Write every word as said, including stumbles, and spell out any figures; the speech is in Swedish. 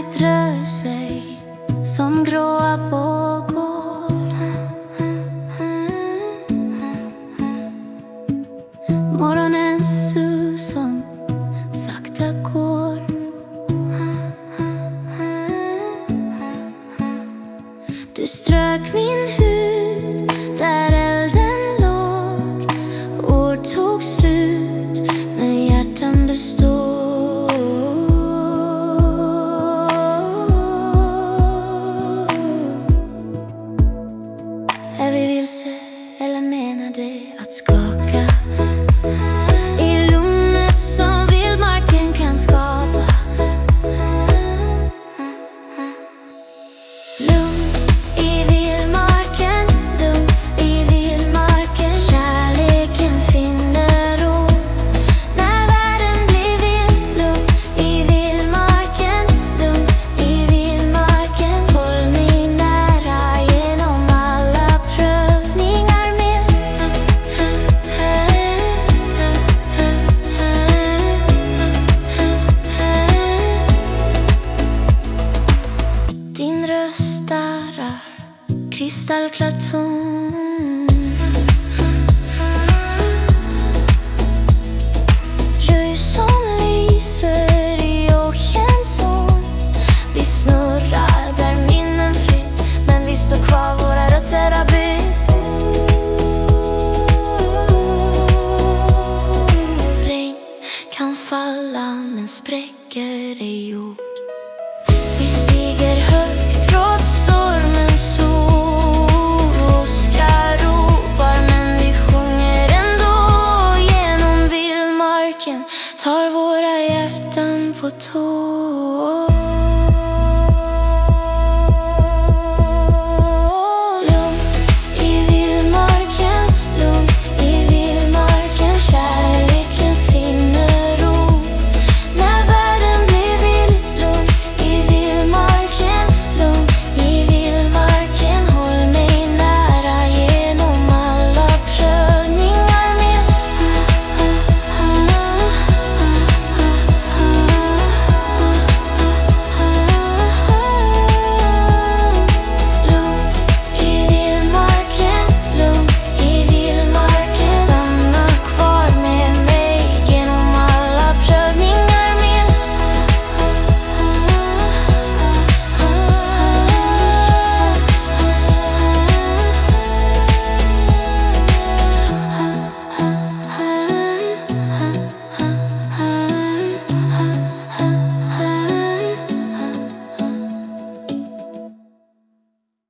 ständigt rör sig som gråa vågor. Morgonens sus som sakta går. Du strök min hud där elden låg. År tog slut men hjärtan består. Är vi vilse eller menar det att skaka i lugnet som vildmarken kan skapa? Lugn i vildmarken, lugn i vildmarken. Kärleken finner ro när världen blir vild. Lugn i vildmarken, lugn i vildmarken. Håll mig nära genom alla prövningar mild. Din röst darrar kristallklart ton.